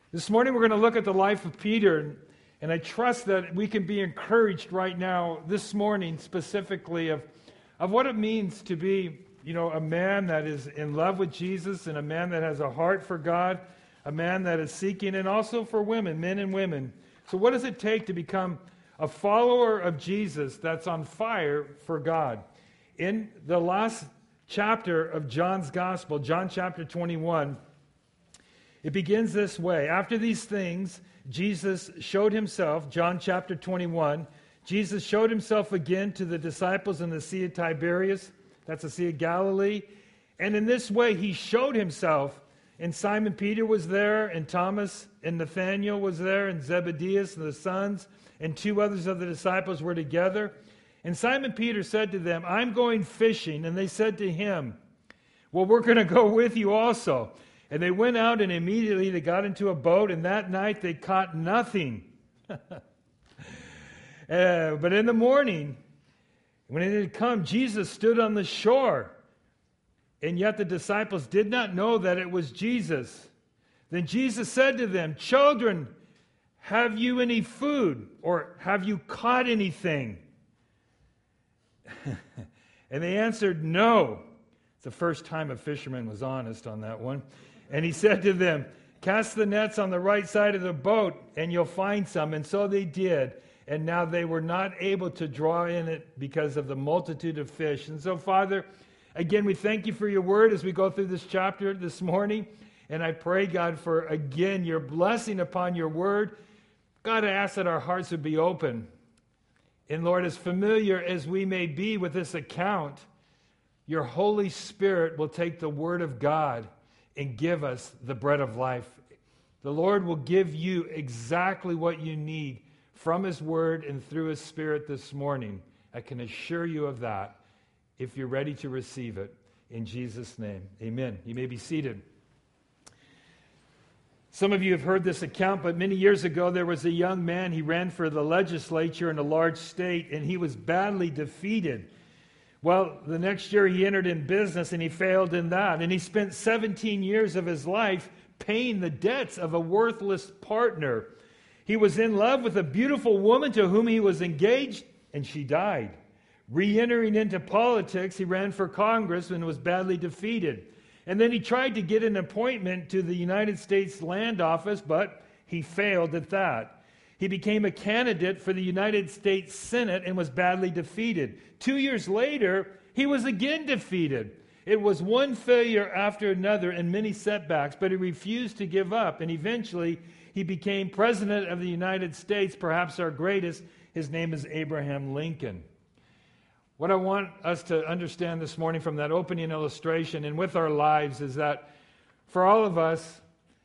This morning we're going to look at the life of Peter, and I trust that we can be encouraged right now, this morning specifically, of what it means to be, a man that is in love with Jesus and a man that has a heart for God, a man that is seeking, and also for women, men and women. So what does it take to become a follower of Jesus that's on fire for God? In the last chapter of John's Gospel, John chapter 21, it begins this way. After these things, Jesus showed himself, John chapter 21, Jesus showed himself again to the disciples in the Sea of Tiberias, that's the Sea of Galilee. And in this way, he showed himself. And Simon Peter was there, and Thomas and Nathanael was there, and Zebedee and the sons, and two others of the disciples were together. And Simon Peter said to them, "I'm going fishing." And they said to him, "Well, we're going to go with you also." And they went out, and immediately they got into a boat, and that night they caught nothing. But in the morning, when it had come, Jesus stood on the shore, and yet the disciples did not know that it was Jesus. Then Jesus said to them, "Children, have you any food, or have you caught anything?" And they answered, "No." It's the first time a fisherman was honest on that one. And he said to them, "Cast the nets on the right side of the boat, and you'll find some." And so they did. And now they were not able to draw in it because of the multitude of fish. And so, Father, again, we thank you for your word as we go through this chapter this morning. And I pray, God, for, again, your blessing upon your word. God, I ask that our hearts would be open. And Lord, as familiar as we may be with this account, your Holy Spirit will take the word of God and give us the bread of life. The Lord will give you exactly what you need from his word and through his Spirit this morning. I can assure you of that if you're ready to receive it. In Jesus' name, amen. You may be seated. Some of you have heard this account, but many years ago there was a young man. He ran for the legislature in a large state, and he was badly defeated. Well, the next year he entered in business, and he failed in that. And he spent 17 years of his life paying the debts of a worthless partner. He was in love with a beautiful woman to whom he was engaged, and she died. Re-entering into politics, he ran for Congress and was badly defeated. And then he tried to get an appointment to the United States Land Office, but he failed at that. He became a candidate for the United States Senate and was badly defeated. 2 years later, he was again defeated. It was one failure after another and many setbacks, but he refused to give up. And eventually, he became president of the United States, perhaps our greatest. His name is Abraham Lincoln. What I want us to understand this morning from that opening illustration and with our lives is that for all of us,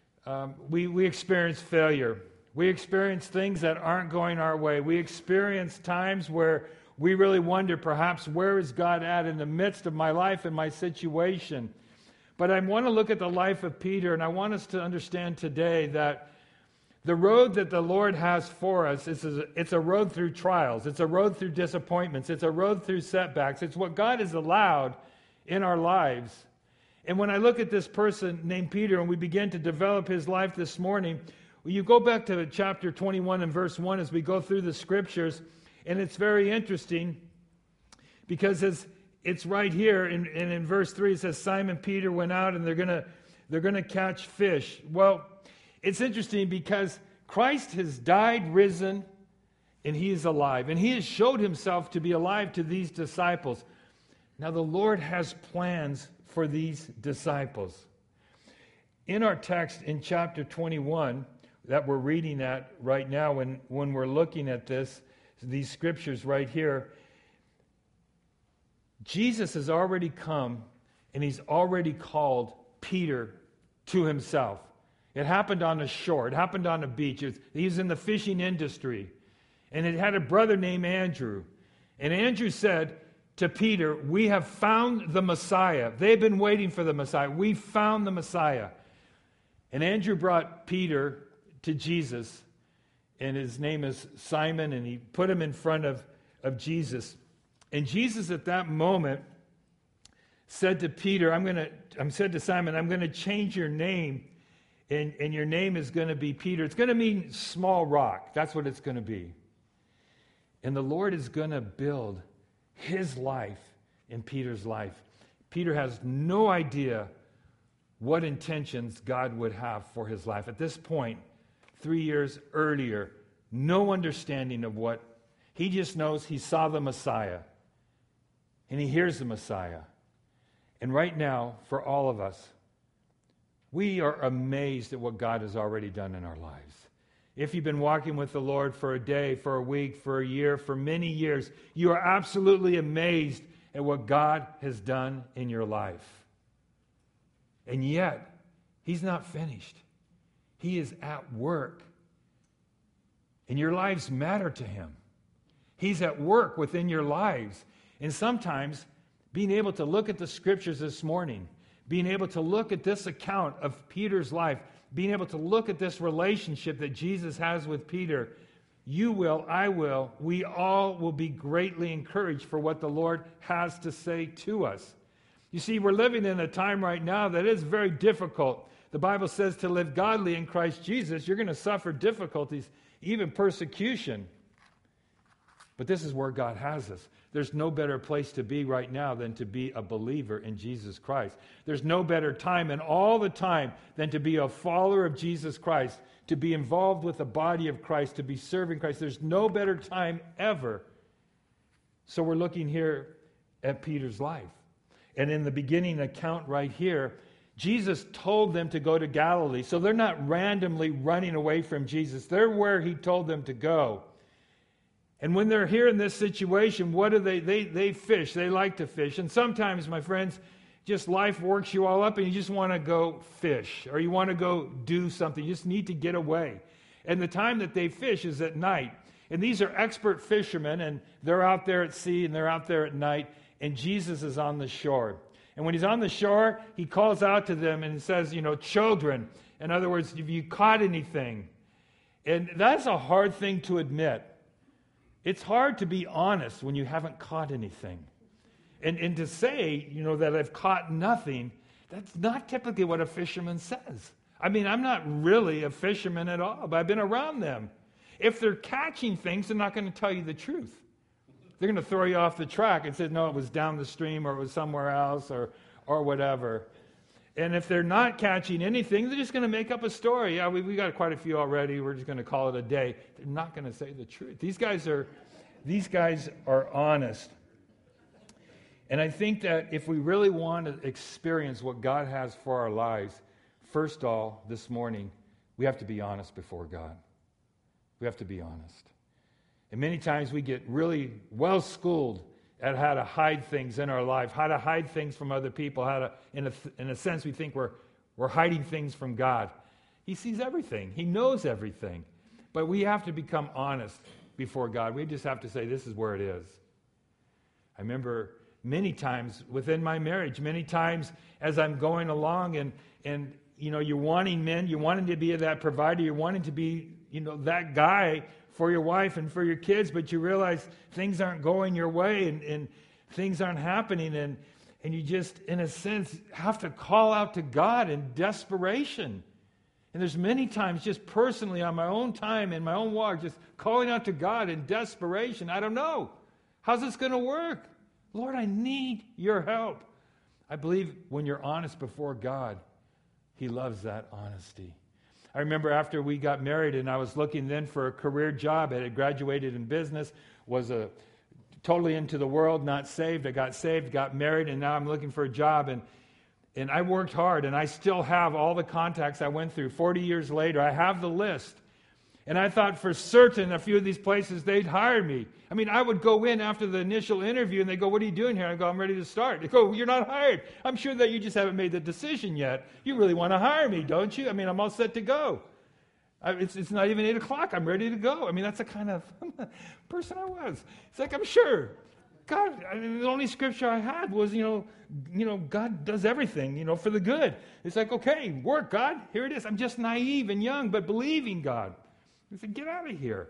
we experience failure. We experience things that aren't going our way. We experience times where we really wonder, perhaps, where is God at in the midst of my life and my situation? But I want to look at the life of Peter, and I want us to understand today that the road that the Lord has for us, it's a road through trials. It's a road through disappointments. It's a road through setbacks. It's what God has allowed in our lives. And when I look at this person named Peter and we begin to develop his life this morning, you go back to chapter 21 and verse 1 as we go through the scriptures, and it's very interesting because it's right here, and in verse 3 it says, Simon Peter went out and they're gonna catch fish. Well, it's interesting because Christ has died, risen, and he is alive. And he has showed himself to be alive to these disciples. Now the Lord has plans for these disciples. In our text in chapter 21 that we're reading at right now, when we're looking at these scriptures right here, Jesus has already come and he's already called Peter to himself. It happened on a shore. It happened on a beach. He was in the fishing industry. And it had a brother named Andrew. And Andrew said to Peter, "We have found the Messiah." They've been waiting for the Messiah. We found the Messiah. And Andrew brought Peter to Jesus. And his name is Simon. And he put him in front of Jesus. And Jesus at that moment said to Peter, said to Simon, "I'm going to change your name. And your name is going to be Peter. It's going to mean small rock. That's what it's going to be. And the Lord is going to build his life in Peter's life. Peter has no idea what intentions God would have for his life. At this point, 3 years earlier, no understanding of what. He just knows he saw the Messiah. And he hears the Messiah. And right now, for all of us, we are amazed at what God has already done in our lives. If you've been walking with the Lord for a day, for a week, for a year, for many years, you are absolutely amazed at what God has done in your life. And yet, he's not finished. He is at work. And your lives matter to him. He's at work within your lives. And sometimes, being able to look at the scriptures this morning, being able to look at this account of Peter's life, being able to look at this relationship that Jesus has with Peter, you will, I will, we all will be greatly encouraged for what the Lord has to say to us. You see, we're living in a time right now that is very difficult. The Bible says to live godly in Christ Jesus, you're going to suffer difficulties, even persecution. But this is where God has us. There's no better place to be right now than to be a believer in Jesus Christ. There's no better time in all the time than to be a follower of Jesus Christ, to be involved with the body of Christ, to be serving Christ. There's no better time ever. So we're looking here at Peter's life. And in the beginning account right here, Jesus told them to go to Galilee. So they're not randomly running away from Jesus. They're where he told them to go. And when they're here in this situation, what do they fish. They like to fish. And sometimes, my friends, just life works you all up and you just want to go fish or you want to go do something. You just need to get away. And the time that they fish is at night. And these are expert fishermen and they're out there at sea and they're out there at night and Jesus is on the shore. And when he's on the shore, he calls out to them and says, children. In other words, have you caught anything? And that's a hard thing to admit. It's hard to be honest when you haven't caught anything. And to say, that I've caught nothing, that's not typically what a fisherman says. I mean, I'm not really a fisherman at all, but I've been around them. If they're catching things, they're not going to tell you the truth. They're going to throw you off the track and say, no, it was down the stream or it was somewhere else or whatever. And if they're not catching anything, they're just going to make up a story. Yeah, we got quite a few already. We're just going to call it a day. They're not going to say the truth. These guys are honest. And I think that if we really want to experience what God has for our lives, first of all, this morning, we have to be honest before God. We have to be honest. And many times we get really well schooled at how to hide things in our life, how to hide things from other people, how to, in a sense, we think we're hiding things from God. He sees everything. He knows everything. But we have to become honest before God. We just have to say, this is where it is. I remember many times within my marriage, many times as I'm going along and you're wanting men, you're wanting to be that provider, you're wanting to be, that guy for your wife and for your kids, but you realize things aren't going your way and things aren't happening and you just, in a sense, have to call out to God in desperation. And there's many times just personally on my own time, in my own walk, just calling out to God in desperation. I don't know. How's this going to work? Lord, I need your help. I believe when you're honest before God, he loves that honesty. I remember after we got married and I was looking then for a career job. I had graduated in business, was totally into the world, not saved. I got saved, got married, and now I'm looking for a job. And I worked hard, and I still have all the contacts I went through. 40 years later, I have the list. And I thought for certain a few of these places, they'd hire me. I mean, I would go in after the initial interview, and they go, what are you doing here? I go, I'm ready to start. They go, you're not hired. I'm sure that you just haven't made the decision yet. You really want to hire me, don't you? I mean, I'm all set to go. It's not even 8 o'clock. I'm ready to go. I mean, that's the kind of person I was. It's like, I'm sure. God, the only scripture I had was, God does everything, for the good. It's like, okay, work, God. Here it is. I'm just naive and young, but believing God. I said, get out of here.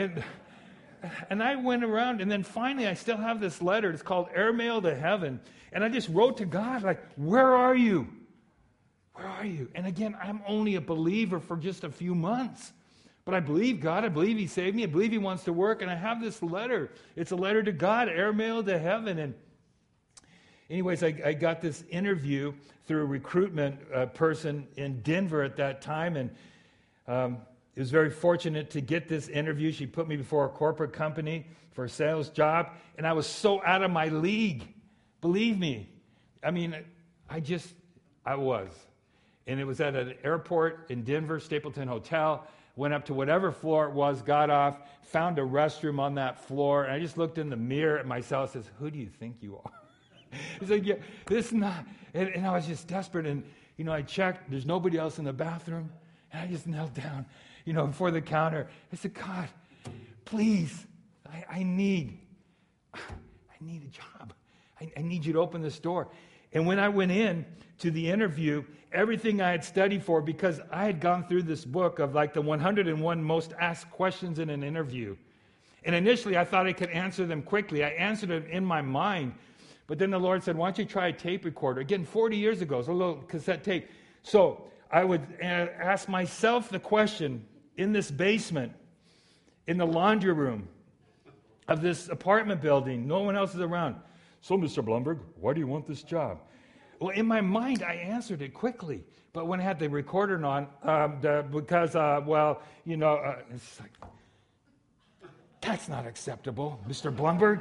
And I went around, and then finally I still have this letter. It's called Airmail to Heaven. And I just wrote to God, like, where are you? Where are you? And again, I'm only a believer for just a few months. But I believe God. I believe He saved me. I believe He wants to work. And I have this letter. It's a letter to God, airmail to heaven. And anyways, I got this interview through a recruitment person in Denver at that time. And it was very fortunate to get this interview. She put me before a corporate company for a sales job. And I was so out of my league. Believe me. I mean, I was. And it was at an airport in Denver, Stapleton Hotel. Went up to whatever floor it was, got off, found a restroom on that floor, and I just looked in the mirror at myself and says, who do you think you are? He's like, yeah, this is not. And I was just desperate, and, I checked. There's nobody else in the bathroom, and I just knelt down, before the counter. I said, God, please, I need a job. I need you to open this door. And when I went in to the interview, everything I had studied for, because I had gone through this book of like the 101 most asked questions in an interview. And initially I thought I could answer them quickly. I answered it in my mind. But then the Lord said, why don't you try a tape recorder? Again, 40 years ago, it's a little cassette tape. So I would ask myself the question in this basement, in the laundry room of this apartment building. No one else is around. So, Mr. Blumberg, why do you want this job? Well, in my mind, I answered it quickly. But when I had the recorder on, it's like, that's not acceptable, Mr. Blumberg.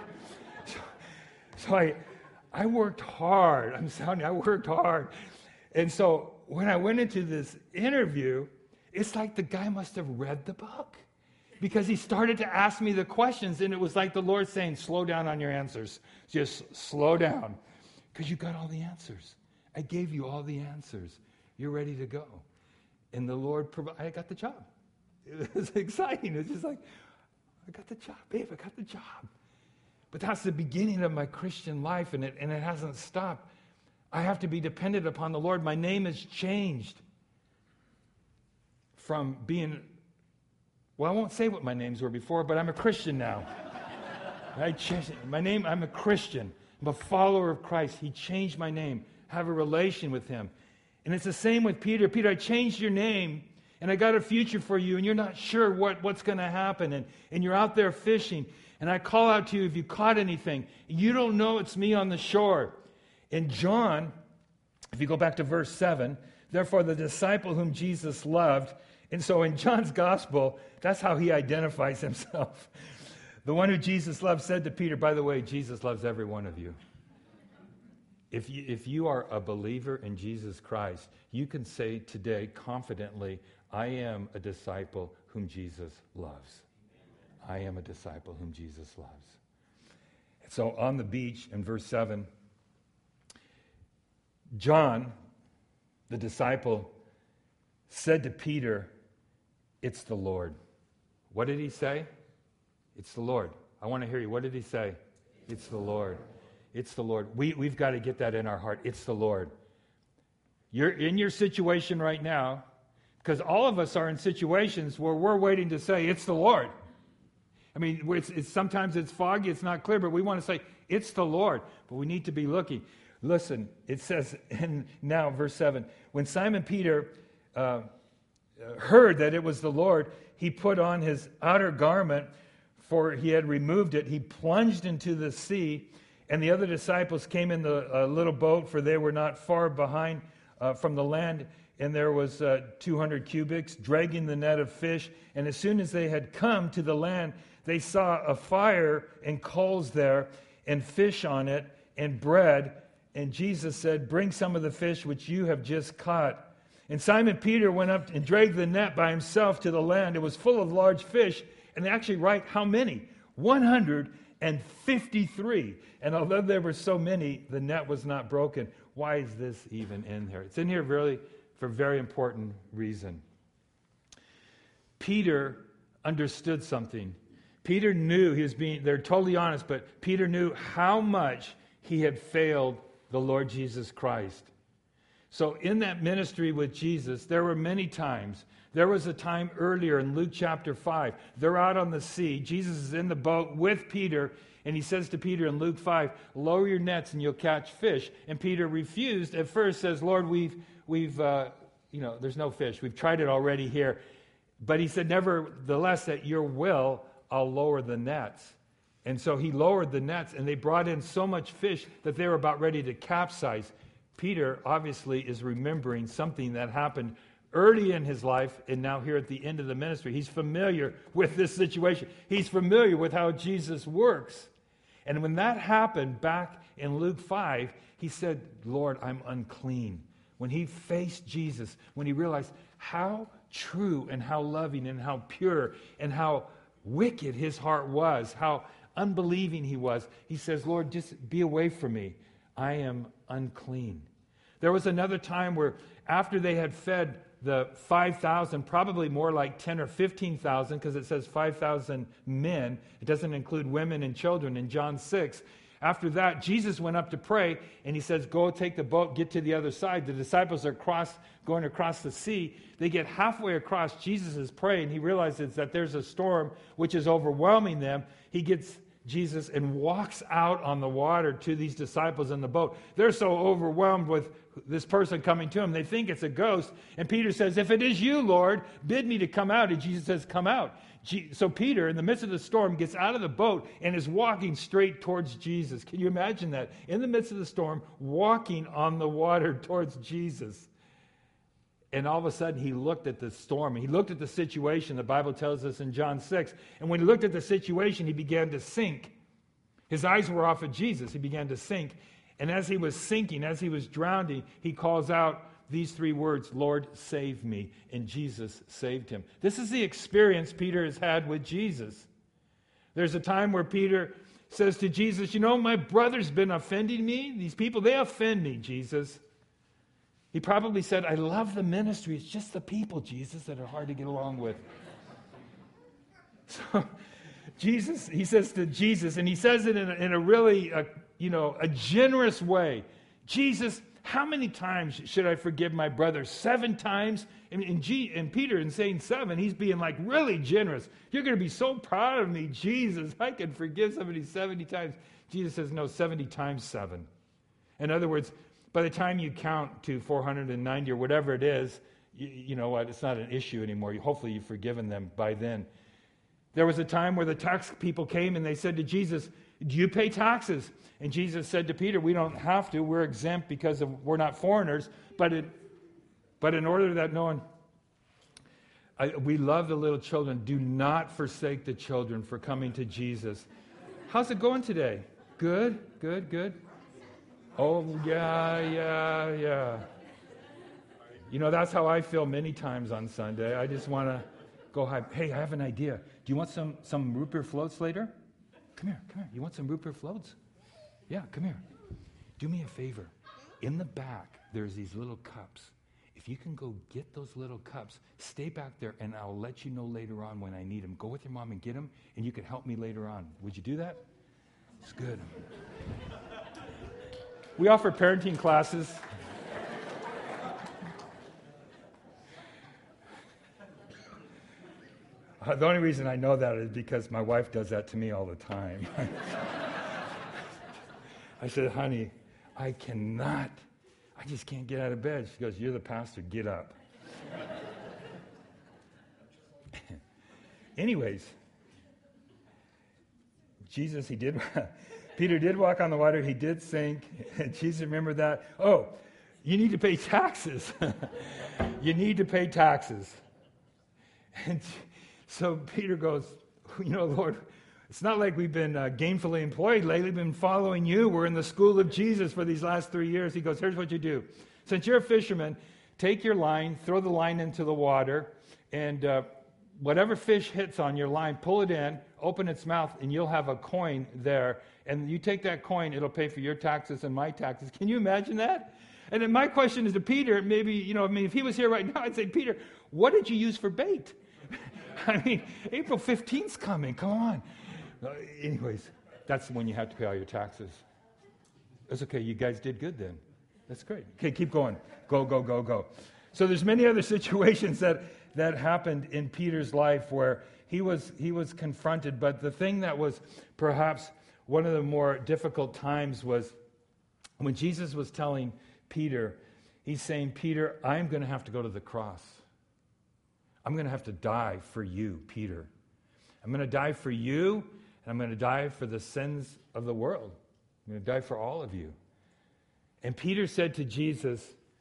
So I worked hard. I worked hard. And so when I went into this interview, it's like the guy must have read the book. Because he started to ask me the questions, and it was like the Lord saying, slow down on your answers. Just slow down. Because you got all the answers. I gave you all the answers. You're ready to go. And the Lord I got the job. It was exciting. It's just like, I got the job, babe, I got the job. But that's the beginning of my Christian life, and it hasn't stopped. I have to be dependent upon the Lord. My name has changed from being... Well, I won't say what my names were before, but I'm a Christian now. My name, I'm a Christian. I'm a follower of Christ. He changed my name. Have a relation with Him. And it's the same with Peter. Peter, I changed your name, and I got a future for you, and you're not sure what's going to happen, and you're out there fishing, and I call out to you if you caught anything. You don't know it's me on the shore. In John, if you go back to verse 7, therefore the disciple whom Jesus loved. And so in John's gospel, that's how he identifies himself. The one who Jesus loved said to Peter, by the way, Jesus loves every one of you. If you are a believer in Jesus Christ, you can say today confidently, I am a disciple whom Jesus loves. I am a disciple whom Jesus loves. So on the beach in verse 7, John, the disciple, said to Peter, it's the Lord. What did he say? It's the Lord. I want to hear you. What did he say? It's the Lord. It's the Lord. We've got to get that in our heart. It's the Lord. You're in your situation right now, because all of us are in situations where we're waiting to say, it's the Lord. I mean, sometimes it's foggy, it's not clear, but we want to say, it's the Lord. But we need to be looking. Listen, it says, now verse 7, when Simon Peter heard that it was the Lord, he put on his outer garment, for he had removed it. He plunged into the sea, and the other disciples came in the little boat, for they were not far behind from the land, and there was 200 cubits, dragging the net of fish. And as soon as they had come to the land, they saw a fire and coals there, and fish on it, and bread. And Jesus said, bring some of the fish which you have just caught. And Simon Peter went up and dragged the net by himself to the land. It was full of large fish. And they actually write how many? 153. And although there were so many, the net was not broken. Why is this even in here? It's in here really for a very important reason. Peter understood something. Peter knew they're totally honest, but Peter knew how much he had failed the Lord Jesus Christ. So in that ministry with Jesus, there were many times. There was a time earlier in Luke chapter 5. They're out on the sea. Jesus is in the boat with Peter, and he says to Peter in Luke 5, lower your nets and you'll catch fish. And Peter refused. At first says, Lord, there's no fish. We've tried it already here. But he said, nevertheless, at your will, I'll lower the nets. And so he lowered the nets, and they brought in so much fish that they were about ready to capsize. Peter obviously is remembering something that happened early in his life, and now here at the end of the ministry. He's familiar with this situation. He's familiar with how Jesus works. And when that happened back in Luke 5, he said, Lord, I'm unclean. When he faced Jesus, when he realized how true and how loving and how pure and how wicked his heart was, how unbelieving he was, he says, Lord, just be away from me. I am unclean. There was another time where after they had fed the 5,000, probably more like 10 or 15,000, because it says 5,000 men. It doesn't include women and children in John 6. After that, Jesus went up to pray, and he says, go take the boat, get to the other side. The disciples are going across the sea. They get halfway across. Jesus is praying. He realizes that there's a storm which is overwhelming them. He gets Jesus and walks out on the water to these disciples in the boat. They're so overwhelmed with this person coming to him, they think it's a ghost. And Peter says, if it is you, Lord, bid me to come out. And Jesus says, come out. So Peter, in the midst of the storm, gets out of the boat and is walking straight towards Jesus. Can you imagine that? In the midst of the storm, walking on the water towards Jesus. And all of a sudden, he looked at the storm. He looked at the situation, the Bible tells us in John 6. And when he looked at the situation, he began to sink. His eyes were off of Jesus. He began to sink. And as he was sinking, as he was drowning, he calls out these three words, Lord, save me. And Jesus saved him. This is the experience Peter has had with Jesus. There's a time where Peter says to Jesus, my brother's been offending me. These people, they offend me, Jesus. He probably said, I love the ministry. It's just the people, Jesus, that are hard to get along with. So Jesus, he says to Jesus, and he says it in a really, a generous way. Jesus, how many times should I forgive my brother? 7 times? And Peter, in saying 7, he's being like really generous. You're going to be so proud of me, Jesus. I can forgive somebody 70 times. Jesus says, no, 70 times 7. In other words, by the time you count to 490 or whatever it is, you know what, it's not an issue anymore. Hopefully you've forgiven them by then. There was a time where the tax people came and they said to Jesus, do you pay taxes? And Jesus said to Peter, we don't have to. We're exempt because we're not foreigners. But in order that no one... we love the little children. Do not forsake the children for coming to Jesus. How's it going today? Good. Oh, yeah. That's how I feel many times on Sunday. I just want to go high. Hey, I have an idea. Do you want some root beer floats later? Come here. You want some root beer floats? Yeah, come here. Do me a favor. In the back, there's these little cups. If you can go get those little cups, stay back there, and I'll let you know later on when I need them. Go with your mom and get them, and you can help me later on. Would you do that? It's good. We offer parenting classes. The only reason I know that is because my wife does that to me all the time. I said, honey, I just can't get out of bed. She goes, you're the pastor, get up. Anyways, Jesus, Peter did walk on the water, he did sink, and Jesus remembered that. Oh, you need to pay taxes. You need to pay taxes. And so Peter goes, Lord, it's not like we've been gainfully employed lately. We've been following you. We're in the school of Jesus for these last 3 years. He goes, here's what you do. Since you're a fisherman, take your line, throw the line into the water, and whatever fish hits on your line, pull it in, open its mouth, and you'll have a coin there. And you take that coin, it'll pay for your taxes and my taxes. Can you imagine that? And then my question is to Peter, maybe, if he was here right now, I'd say, Peter, what did you use for bait? April 15th's coming. Come on. Anyways, that's when you have to pay all your taxes. That's okay. You guys did good then. That's great. Okay, keep going. Go. So there's many other situations that happened in Peter's life where he was confronted. But the thing that was perhaps one of the more difficult times was when Jesus was telling Peter, He's saying, Peter, I'm going to have to go to the cross. I'm going to have to die for you, Peter. I'm going to die for you, and I'm going to die for the sins of the world. I'm going to die for all of you. And Peter said to Jesus,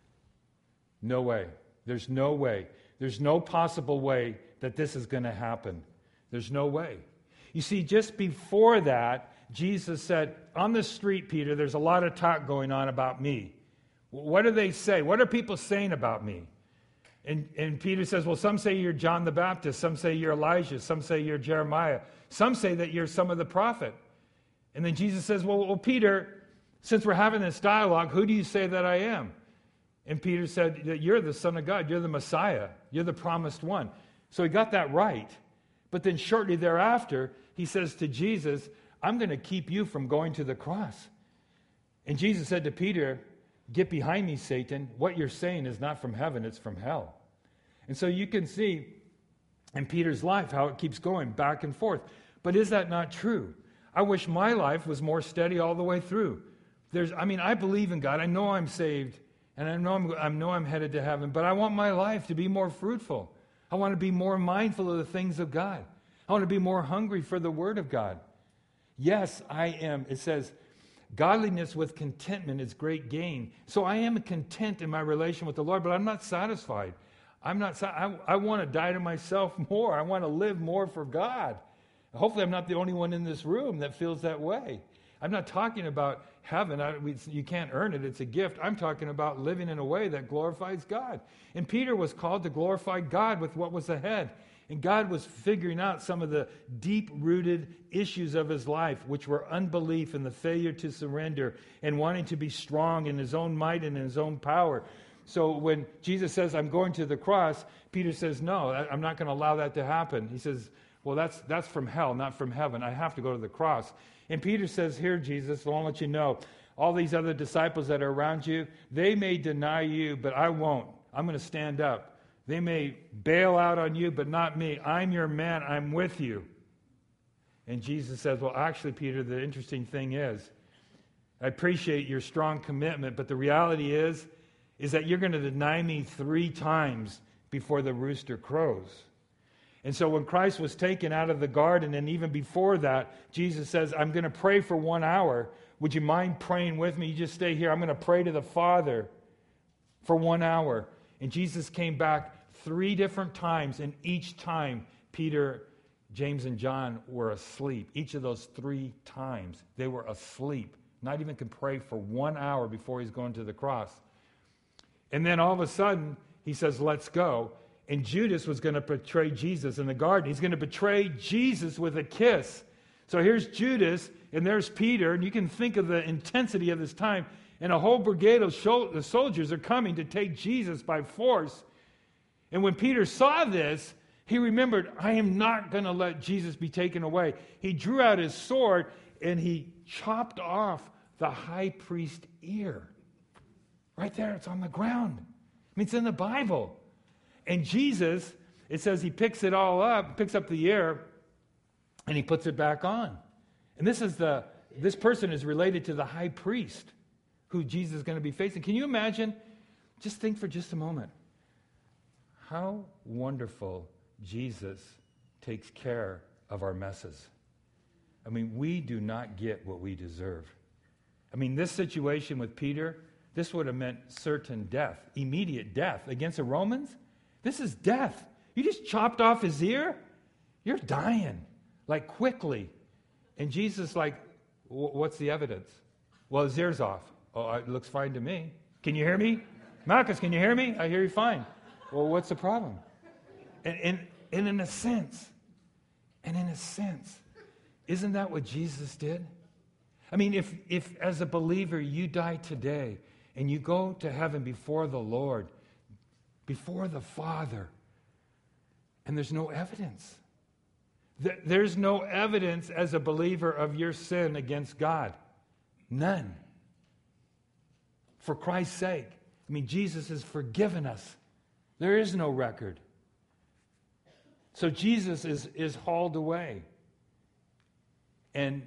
no way. There's no way. There's no possible way that this is going to happen. There's no way. You see, just before that, Jesus said, on the street, Peter, there's a lot of talk going on about me. What do they say? What are people saying about me? And Peter says, well, some say you're John the Baptist. Some say you're Elijah. Some say you're Jeremiah. Some say that you're some of the prophet. And then Jesus says, well, Peter, since we're having this dialogue, who do you say that I am? And Peter said that you're the Son of God. You're the Messiah. You're the promised one. So he got that right. But then shortly thereafter, he says to Jesus, I'm going to keep you from going to the cross. And Jesus said to Peter, get behind me, Satan. What you're saying is not from heaven, it's from hell. And so you can see in Peter's life how it keeps going back and forth. But is that not true? I wish my life was more steady all the way through. I believe in God. I know I'm saved, and I know I'm headed to heaven, but I want my life to be more fruitful. I want to be more mindful of the things of God. I want to be more hungry for the Word of God. Yes, I am. It says, godliness with contentment is great gain. So I am content in my relation with the Lord, but I'm not satisfied. I want to die to myself more. I want to live more for God. Hopefully I'm not the only one in this room that feels that way. I'm not talking about heaven. You can't earn it. It's a gift. I'm talking about living in a way that glorifies God. And Peter was called to glorify God with what was ahead. And God was figuring out some of the deep-rooted issues of his life, which were unbelief and the failure to surrender and wanting to be strong in his own might and in his own power. So when Jesus says, I'm going to the cross, Peter says, no, I'm not going to allow that to happen. He says, well, that's from hell, not from heaven. I have to go to the cross. And Peter says, here, Jesus, I want to let you know, all these other disciples that are around you, they may deny you, but I won't. I'm going to stand up. They may bail out on you, but not me. I'm your man. I'm with you. And Jesus says, well, actually, Peter, the interesting thing is, I appreciate your strong commitment, but the reality is that you're going to deny me 3 times before the rooster crows. And so when Christ was taken out of the garden, and even before that, Jesus says, I'm going to pray for 1 hour. Would you mind praying with me? You just stay here. I'm going to pray to the Father for 1 hour. And Jesus came back 3 different times, and each time Peter, James, and John were asleep. Each of those 3 times, they were asleep. Not even could pray for 1 hour before he's going to the cross. And then all of a sudden, he says, let's go. And Judas was going to betray Jesus in the garden. He's going to betray Jesus with a kiss. So here's Judas, and there's Peter, and you can think of the intensity of this time. And a whole brigade of soldiers are coming to take Jesus by force. And when Peter saw this, he remembered, I am not going to let Jesus be taken away. He drew out his sword, and he chopped off the high priest's ear. Right there, it's on the ground. It's in the Bible. And Jesus, it says he picks it all up, picks up the ear, and he puts it back on. And this person is related to the high priest who Jesus is going to be facing. Can you imagine? Just think for just a moment. How wonderful Jesus takes care of our messes. We do not get what we deserve. This situation with Peter, this would have meant certain death, immediate death. Against the Romans, this is death. You just chopped off his ear? You're dying, quickly. And Jesus, what's the evidence? Well, his ear's off. Oh, it looks fine to me. Can you hear me? Malchus, can you hear me? I hear you fine. Well, what's the problem? And in a sense, isn't that what Jesus did? If as a believer you die today and you go to heaven before the Lord, before the Father, and there's no evidence. There's no evidence as a believer of your sin against God. None. For Christ's sake. Jesus has forgiven us. There is no record. So Jesus is hauled away. And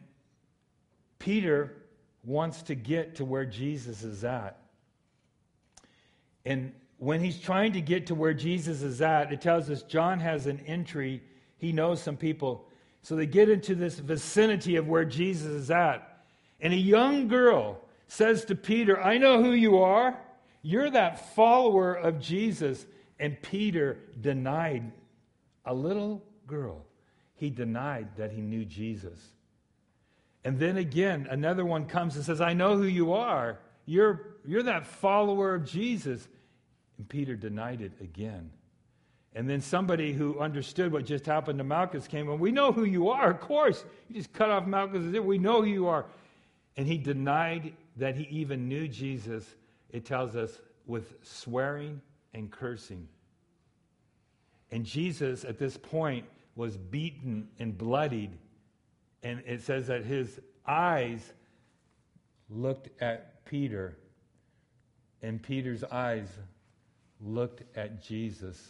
Peter wants to get to where Jesus is at. And when he's trying to get to where Jesus is at, it tells us John has an entry. He knows some people. So they get into this vicinity of where Jesus is at. And a young girl says to Peter, I know who you are. You're that follower of Jesus. And Peter denied, a little girl, he denied that he knew Jesus. And then again, another one comes and says, I know who you are. You're that follower of Jesus. And Peter denied it again. And then somebody who understood what just happened to Malchus came and we know who you are, of course. You just cut off Malchus' ear. We know who you are. And he denied that he even knew Jesus, it tells us, with swearing and cursing. And Jesus, at this point, was beaten and bloodied. And it says that his eyes looked at Peter, and Peter's eyes looked at Jesus.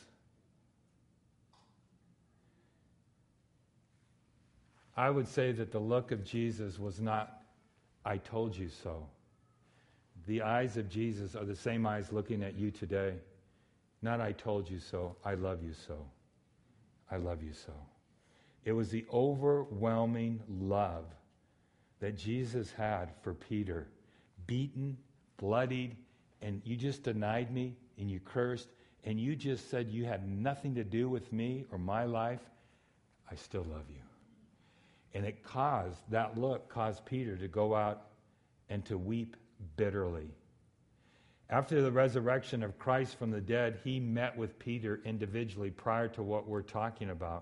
I would say that the look of Jesus was not, I told you so. The eyes of Jesus are the same eyes looking at you today. Not, I told you so, I love you so. I love you so. It was the overwhelming love that Jesus had for Peter. Beaten, bloodied, and you just denied me, and you cursed, and you just said you had nothing to do with me or my life. I still love you. And that look caused Peter to go out and to weep bitterly. After the resurrection of Christ from the dead, he met with Peter individually prior to what we're talking about.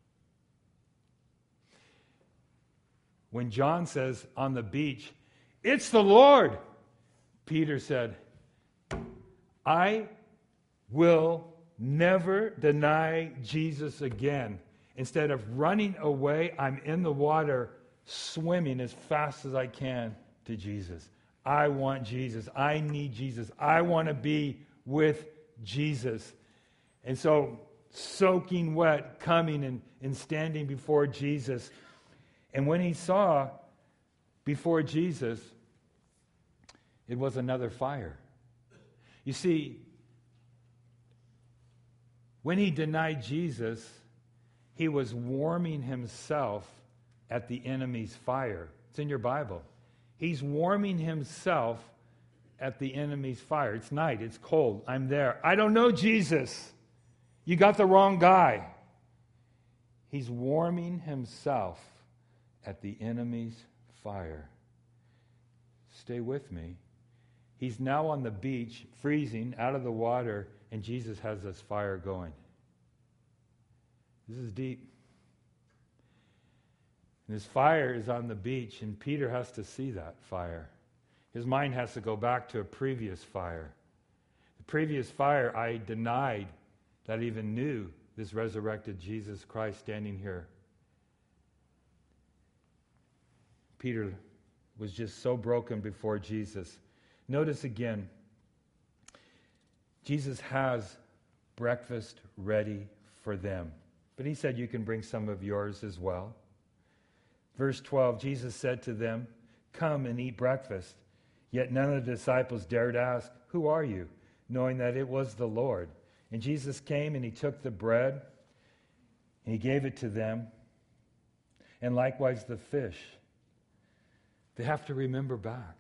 When John says on the beach, it's the Lord, Peter said, I will never deny Jesus again. Instead of running away, I'm in the water swimming as fast as I can to Jesus. I want Jesus. I need Jesus. I want to be with Jesus. And so, soaking wet, coming and standing before Jesus. And when he saw before Jesus, it was another fire. You see, when he denied Jesus, he was warming himself at the enemy's fire. It's in your Bible. He's warming himself at the enemy's fire. It's night. It's cold. I'm there. I don't know Jesus. You got the wrong guy. He's warming himself at the enemy's fire. Stay with me. He's now on the beach, freezing, out of the water, and Jesus has this fire going. This is deep. And this fire is on the beach, and Peter has to see that fire. His mind has to go back to a previous fire. The previous fire, I denied that I even knew this resurrected Jesus Christ standing here. Peter was just so broken before Jesus. Notice again, Jesus has breakfast ready for them. But he said, you can bring some of yours as well. Verse 12, Jesus said to them, come and eat breakfast. Yet none of the disciples dared ask, who are you? Knowing that it was the Lord. And Jesus came and he took the bread and he gave it to them. And likewise the fish. They have to remember back.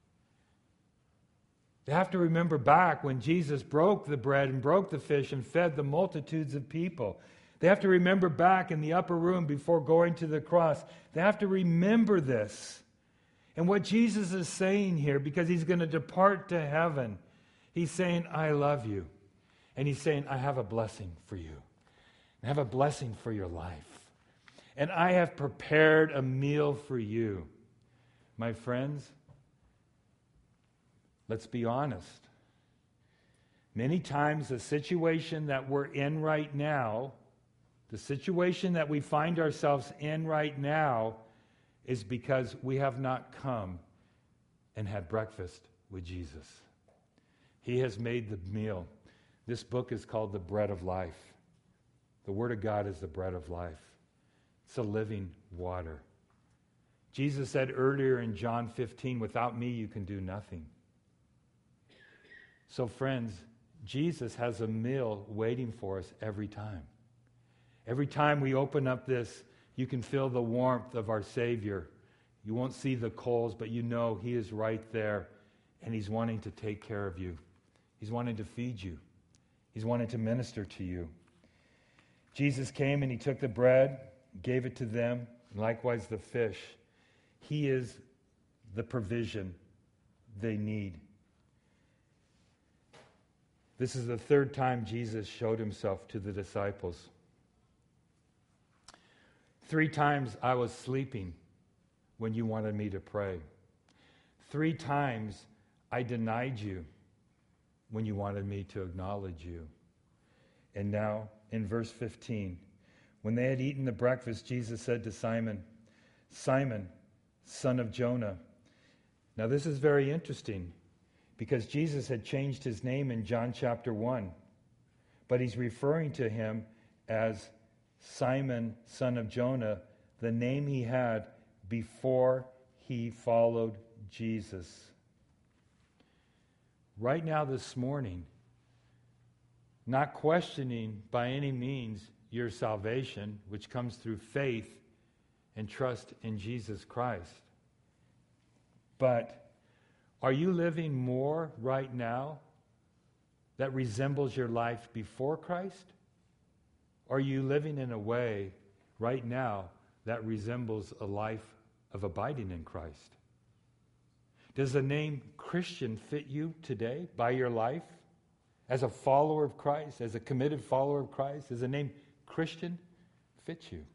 They have to remember back when Jesus broke the bread and broke the fish and fed the multitudes of people. They have to remember back in the upper room before going to the cross. They have to remember this. And what Jesus is saying here, because he's going to depart to heaven, he's saying, I love you. And he's saying, I have a blessing for you. I have a blessing for your life. And I have prepared a meal for you. My friends, let's be honest. Many times the situation that we're in right now, the situation that we find ourselves in right now, is because we have not come and had breakfast with Jesus. He has made the meal. This book is called The Bread of Life. The Word of God is the bread of life. It's a living water. Jesus said earlier in John 15, without me you can do nothing. So friends, Jesus has a meal waiting for us every time. Every time we open up this, you can feel the warmth of our Savior. You won't see the coals, but you know He is right there, and He's wanting to take care of you. He's wanting to feed you. He's wanting to minister to you. Jesus came and He took the bread, gave it to them, and likewise the fish. He is the provision they need. This is the third time Jesus showed Himself to the disciples. 3 times I was sleeping when you wanted me to pray. 3 times I denied you when you wanted me to acknowledge you. And now, in verse 15, when they had eaten the breakfast, Jesus said to Simon, Simon, son of Jonah. Now this is very interesting because Jesus had changed His name in John chapter 1, but He's referring to Him as Simon, son of Jonah, the name He had before He followed Jesus. Right now this morning, not questioning by any means your salvation, which comes through faith and trust in Jesus Christ. But are you living more right now that resembles your life before Christ? Or are you living in a way right now that resembles a life of abiding in Christ? Does the name Christian fit you today by your life? As a follower of Christ, as a committed follower of Christ, does the name Christian fit you?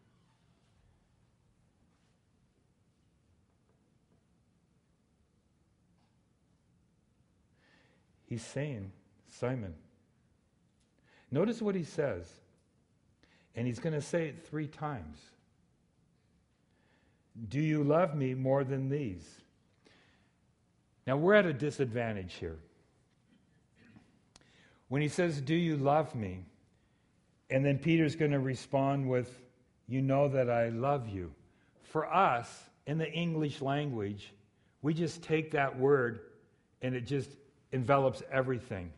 He's saying, Simon. Notice what He says. And He's going to say it 3 times. Do you love me more than these? Now we're at a disadvantage here. When He says, do you love me? And then Peter's going to respond with, you know that I love you. For us, in the English language, we just take that word and it just envelops everything.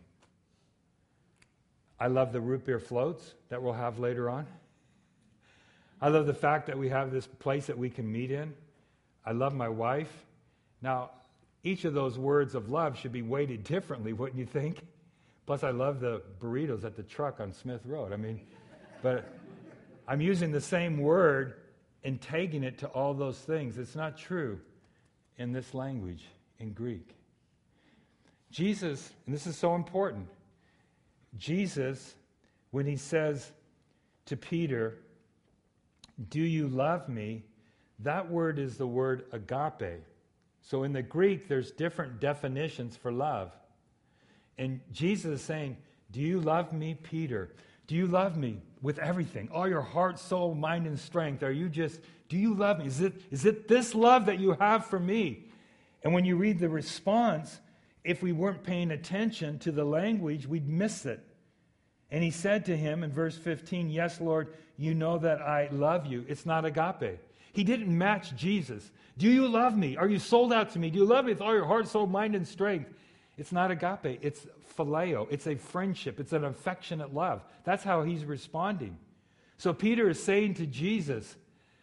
I love the root beer floats that we'll have later on. I love the fact that we have this place that we can meet in. I love my wife. Now, each of those words of love should be weighted differently, wouldn't you think? Plus, I love the burritos at the truck on Smith Road. But I'm using the same word and tagging it to all those things. It's not true in this language, in Greek. Jesus, and this is so important, Jesus, when He says to Peter, do you love me? That word is the word agape. So in the Greek, there's different definitions for love. And Jesus is saying, do you love me, Peter? Do you love me with everything? All your heart, soul, mind, and strength. Do you love me? Is it this love that you have for me? And when you read the response, if we weren't paying attention to the language, we'd miss it. And He said to him in verse 15, yes, Lord, you know that I love you. It's not agape. He didn't match Jesus. Do you love me? Are you sold out to me? Do you love me with all your heart, soul, mind, and strength? It's not agape. It's phileo. It's a friendship. It's an affectionate love. That's how He's responding. So Peter is saying to Jesus,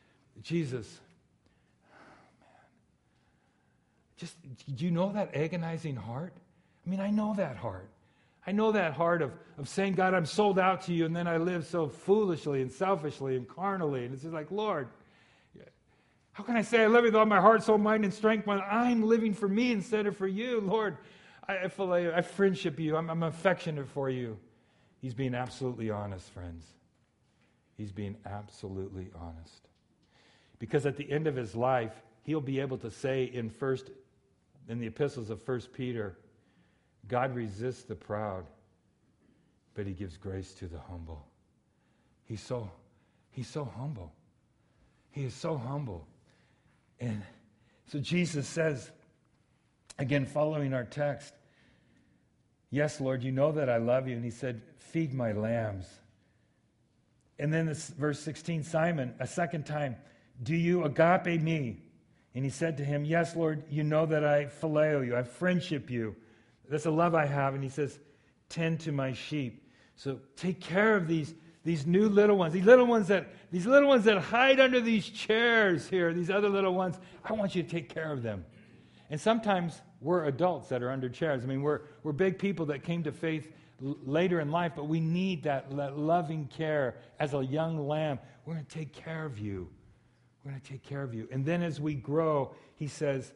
do you know that agonizing heart? I know that heart. I know that heart of saying, God, I'm sold out to you, and then I live so foolishly and selfishly and carnally. And it's just like, Lord, how can I say I love you with all my heart, soul, mind, and strength when I'm living for me instead of for you? Lord, I friendship you. I'm affectionate for you. He's being absolutely honest, friends. He's being absolutely honest. Because at the end of his life, he'll be able to say in the epistles of 1 Peter, God resists the proud, but He gives grace to the humble. He's so humble. He is so humble. And so Jesus says, again, following our text, yes, Lord, you know that I love you. And He said, feed my lambs. And then this verse 16, Simon, a second time, do you agape me? And He said to him, yes, Lord, you know that I phileo you, I friendship you. That's the love I have. And He says, tend to my sheep. So take care of these new little ones, these little ones that hide under these chairs here, these other little ones. I want you to take care of them. And sometimes we're adults that are under chairs. I mean, we're big people that came to faith later in life, but we need that loving care as a young lamb. We're going to take care of you. We're going to take care of you. And then as we grow, he says,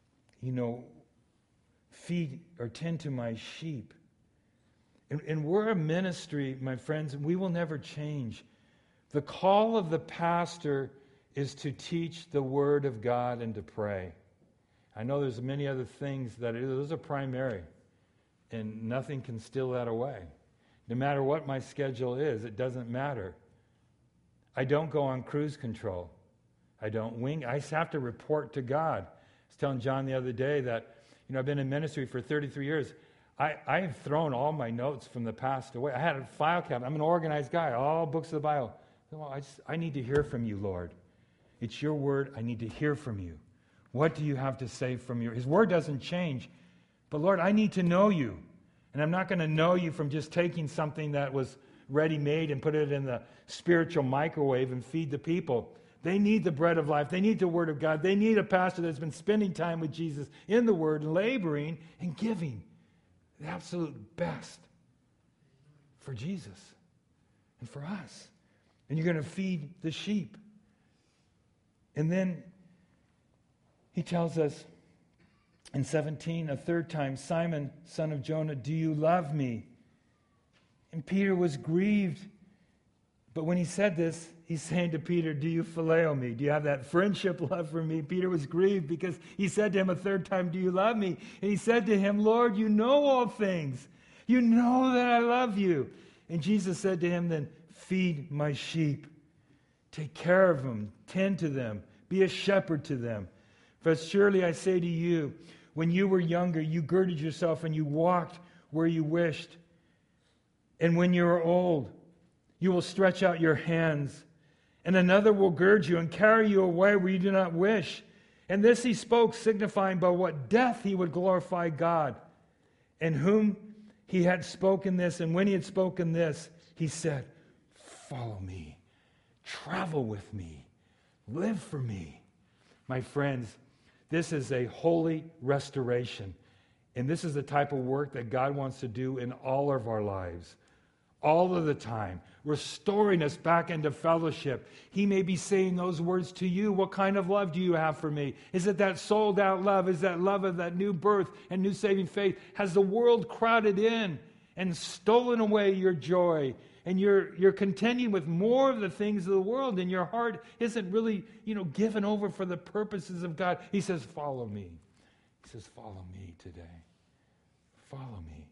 feed or tend to my sheep. And we're a ministry, my friends, and we will never change. The call of the pastor is to teach the Word of God and to pray. I know there's many other things those are primary, and nothing can steal that away. No matter what my schedule is, it doesn't matter. I don't go on cruise control. I don't wing. I just have to report to God. I was telling John the other day that, I've been in ministry for 33 years. I have thrown all my notes from the past away. I had a file cabinet. I'm an organized guy, all books of the Bible. Well, I need to hear from you, Lord. It's your word. I need to hear from you. What do you have to say from His word doesn't change. But Lord, I need to know you. And I'm not going to know you from just taking something that was ready-made and put it in the spiritual microwave and feed the people. They need the bread of life. They need the Word of God. They need a pastor that's been spending time with Jesus in the Word, laboring and giving the absolute best for Jesus and for us. And you're going to feed the sheep. And then he tells us in 17, a third time, Simon, son of Jonah, do you love me? And Peter was grieved. But when he said this, he's saying to Peter, do you phileo me? Do you have that friendship love for me? Peter was grieved because he said to him a third time, do you love me? And he said to him, Lord, you know all things. You know that I love you. And Jesus said to him then, feed my sheep. Take care of them. Tend to them. Be a shepherd to them. For surely I say to you, when you were younger, you girded yourself and you walked where you wished. And when you are old, you will stretch out your hands, and another will gird you and carry you away where you do not wish. And this he spoke, signifying by what death he would glorify God. And whom he had spoken this, and when he had spoken this, he said, follow me, travel with me, live for me. My friends, this is a holy restoration. And this is the type of work that God wants to do in all of our lives. All of the time, restoring us back into fellowship. He may be saying those words to you. What kind of love do you have for me? Is it that sold out love? Is that love of that new birth and new saving faith? Has the world crowded in and stolen away your joy? And you're contending with more of the things of the world, and your heart isn't really, given over for the purposes of God. He says, follow me. He says, follow me today. Follow me.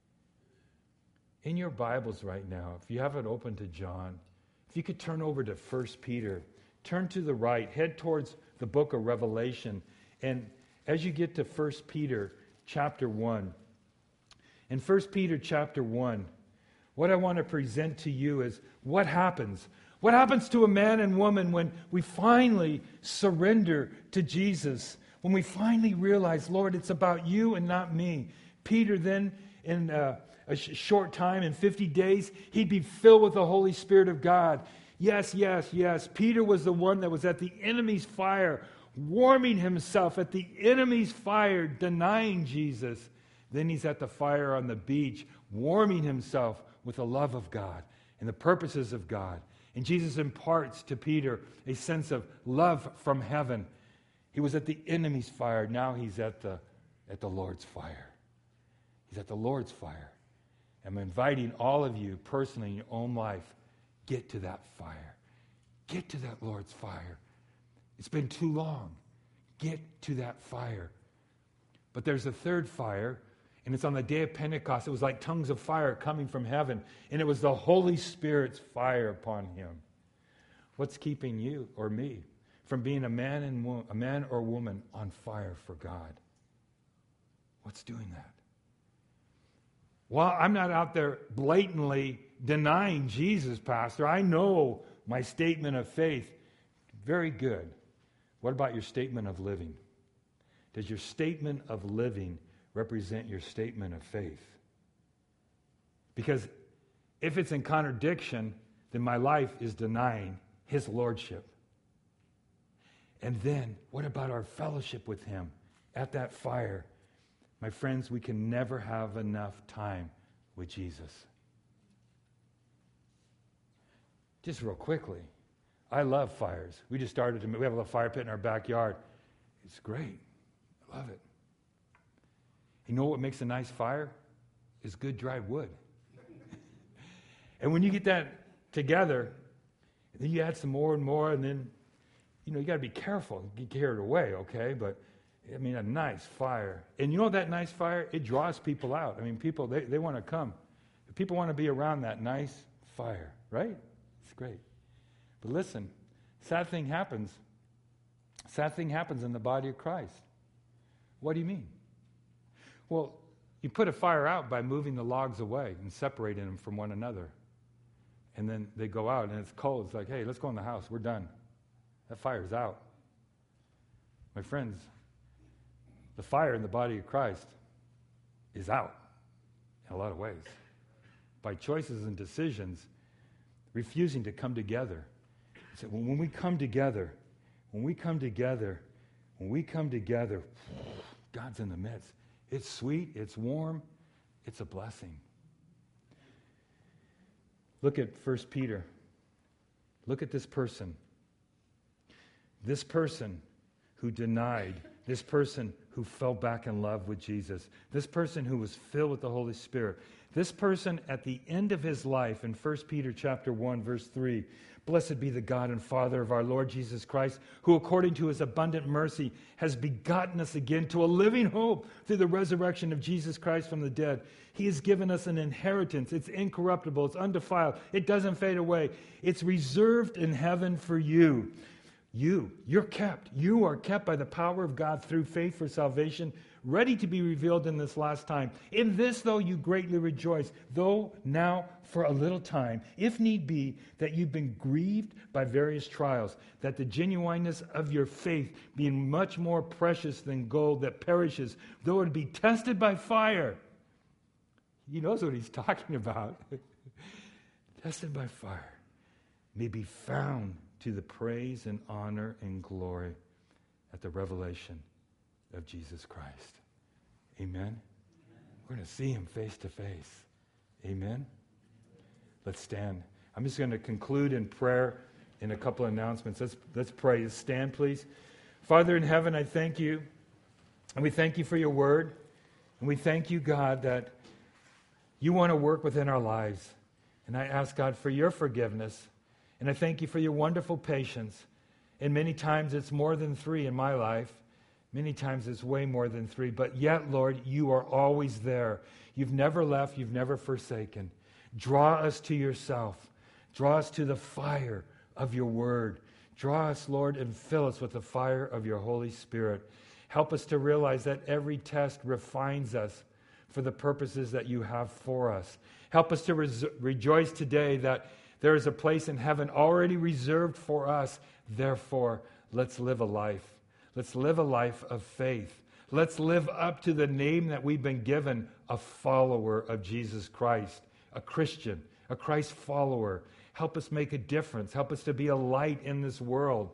In your Bibles right now, if you have it open to John, if you could turn over to 1 Peter, turn to the right, head towards the book of Revelation. And as you get to 1 Peter chapter 1, in 1 Peter chapter 1, what I want to present to you is what happens. What happens to a man and woman when we finally surrender to Jesus? When we finally realize, Lord, it's about you and not me. Peter then, in a short time, in 50 days, he'd be filled with the Holy Spirit of God. Yes. Peter was the one that was at the enemy's fire, warming himself at the enemy's fire, denying Jesus. Then he's at the fire on the beach, warming himself with the love of God and the purposes of God. And Jesus imparts to Peter a sense of love from heaven. He was at the enemy's fire. Now he's at the Lord's fire. He's at the Lord's fire. I'm inviting all of you personally in your own life, get to that fire. Get to that Lord's fire. It's been too long. Get to that fire. But there's a third fire, and it's on the day of Pentecost. It was like tongues of fire coming from heaven, and it was the Holy Spirit's fire upon him. What's keeping you or me from being a man or woman on fire for God? What's doing that? Well, I'm not out there blatantly denying Jesus, Pastor. I know my statement of faith. Very good. What about your statement of living? Does your statement of living represent your statement of faith? Because if it's in contradiction, then my life is denying his lordship. And then, what about our fellowship with him at that fire? My friends, we can never have enough time with Jesus. Just real quickly, I love fires. We just started we have a little fire pit in our backyard. It's great. I love it. You know what makes a nice fire? Is good dry wood. And when you get that together, then you add some more and more, and then, you got to be careful. Get carried away, okay? But, a nice fire. And you know that nice fire? It draws people out. People, they want to come. People want to be around that nice fire, right? It's great. But listen, sad thing happens. Sad thing happens in the body of Christ. What do you mean? Well, you put a fire out by moving the logs away and separating them from one another. And then they go out and it's cold. It's like, hey, let's go in the house. We're done. That fire's out. My friends, the fire in the body of Christ is out in a lot of ways. By choices and decisions, refusing to come together. So when we come together, God's in the midst. It's sweet, it's warm, it's a blessing. Look at 1 Peter. Look at this person. This person who denied, this person who fell back in love with Jesus, this person who was filled with the Holy Spirit, this person at the end of his life in 1 Peter chapter 1, verse 3, blessed be the God and Father of our Lord Jesus Christ, who according to his abundant mercy has begotten us again to a living hope through the resurrection of Jesus Christ from the dead. He has given us an inheritance. It's incorruptible. It's undefiled. It doesn't fade away. It's reserved in heaven for you. You're kept. You are kept by the power of God through faith for salvation, ready to be revealed in this last time. In this, though, you greatly rejoice, though now for a little time, if need be, that you've been grieved by various trials, that the genuineness of your faith, being much more precious than gold that perishes, though it be tested by fire. He knows what he's talking about. Tested by fire, may be found to the praise and honor and glory at the revelation of Jesus Christ. Amen? We're going to see him face to face. Amen? Let's stand. I'm just going to conclude in prayer in a couple of announcements. Let's pray. Stand, please. Father in heaven, I thank you. And we thank you for your word. And we thank you, God, that you want to work within our lives. And I ask, God, for your forgiveness. And I thank you for your wonderful patience. And many times it's more than 3 in my life. Many times it's way more than 3. But yet, Lord, you are always there. You've never left. You've never forsaken. Draw us to yourself. Draw us to the fire of your word. Draw us, Lord, and fill us with the fire of your Holy Spirit. Help us to realize that every test refines us for the purposes that you have for us. Help us to rejoice today that there is a place in heaven already reserved for us. Therefore, let's live a life. Let's live a life of faith. Let's live up to the name that we've been given, a follower of Jesus Christ, a Christian, a Christ follower. Help us make a difference. Help us to be a light in this world.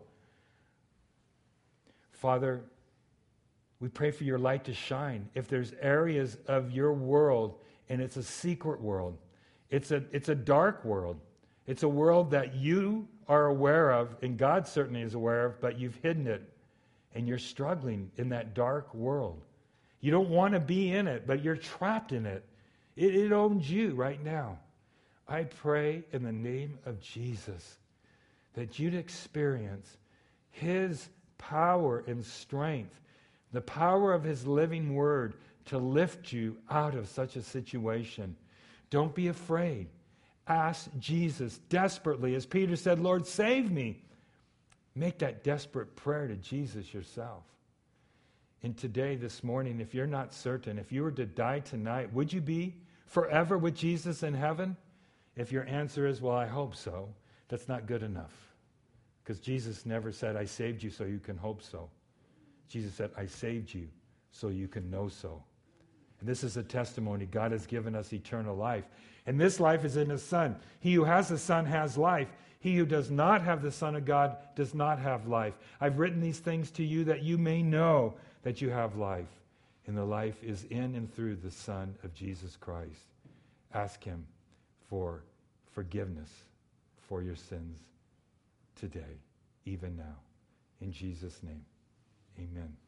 Father, we pray for your light to shine. If there's areas of your world, and it's a secret world, it's a dark world, it's a world that you are aware of, and God certainly is aware of, but you've hidden it, and you're struggling in that dark world. You don't want to be in it, but you're trapped in it. It owns you right now. I pray in the name of Jesus that you'd experience his power and strength, the power of his living word to lift you out of such a situation. Don't be afraid. Ask Jesus desperately. As Peter said, Lord, save me. Make that desperate prayer to Jesus yourself. And today, this morning, if you're not certain, if you were to die tonight, would you be forever with Jesus in heaven? If your answer is, well, I hope so, that's not good enough. Because Jesus never said, I saved you so you can hope so. Jesus said, I saved you so you can know so. And this is a testimony. God has given us eternal life. And this life is in his Son. He who has the Son has life. He who does not have the Son of God does not have life. I've written these things to you that you may know that you have life. And the life is in and through the Son of Jesus Christ. Ask him for forgiveness for your sins today, even now. In Jesus' name, amen.